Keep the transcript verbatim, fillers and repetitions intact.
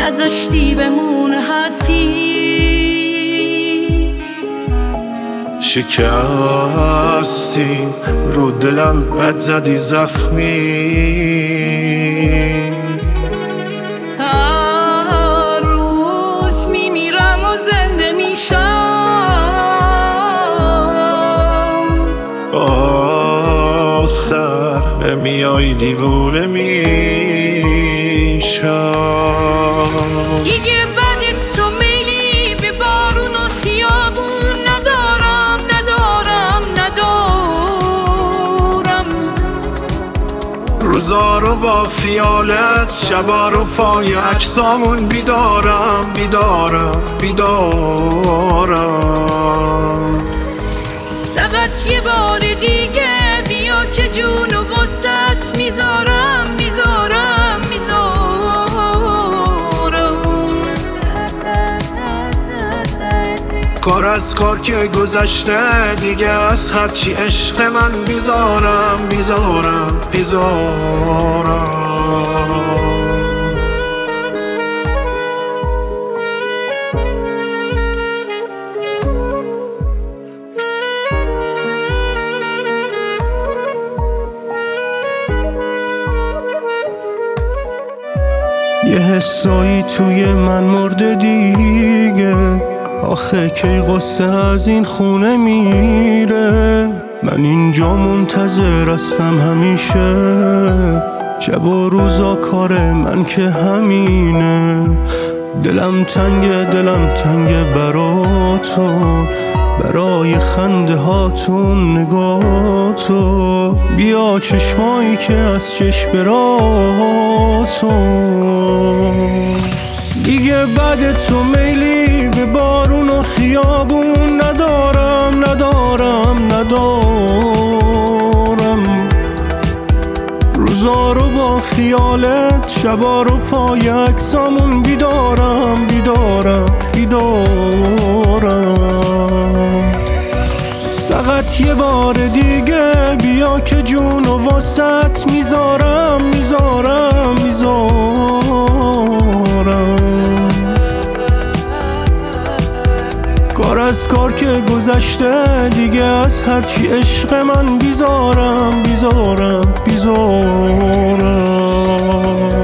نذاشتی بمون حرفی. شکستی رو دلم بد زدی زخمی، هر روز میمیرم و زنده میشم، آخر میای دیوونه میشم. دیگه بعد تو میلی به بارون و خیابون ندارم ندارم ندارم. روزا رو با فیالت، شبا رو پای عکسامون بیدارم بیدارم بیدارم. فقط یه بار دیگه بیا که جونو واسط میذارم میذارم میذارم. کار از کار که گذشته دیگه، از هرچی عشق من بیزارم بیزارم بیزارم. یه حسایی توی من مرده دیگه، آخه کی قصه از این خونه میره. من اینجا منتظر هستم همیشه، شب و روزا کار من که همینه. دلم تنگه دلم تنگه برا تو، برای خنده هاتون نگاه تو. بیا چشمایی که از چشم براتو. دیگه بعد تو میلی به بارون و خیابون ندارم ندارم ندارم. روزا رو با خیالت، شبا رو پای عکسامون بیدارم بیدارم بیدارم. فقط یه بار دیگه بیا که جونو واسط میذارم میذارم میذارم. کار از کار که گذشته دیگه، از هرچی عشق من بیزارم بیزارم بیزارم.